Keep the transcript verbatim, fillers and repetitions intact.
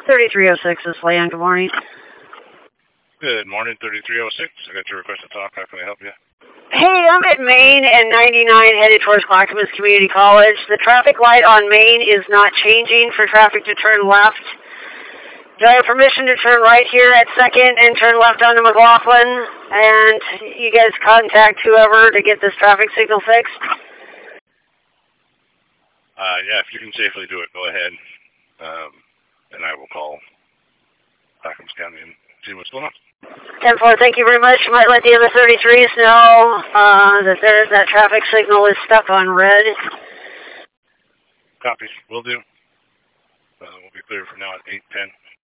thirty-three oh six is Leanne. Good morning. Good morning, thirty-three oh six. I got your request to talk. How can I help you? Hey, I'm at Main and ninety-nine headed towards Clackamas Community College. The traffic light on Main is not changing for traffic to turn left. Do I have permission to turn right here at second and turn left onto McLaughlin? And you guys contact whoever to get this traffic signal fixed? Uh, yeah, if you can safely do it, go ahead. Um, and I will call Clackamas County and see what's going on. ten four, thank you very much. Might let the other thirty-threes know uh, that there, that traffic signal is stuck on red. Copy. Will do. Uh, we'll be clear for now at eight ten.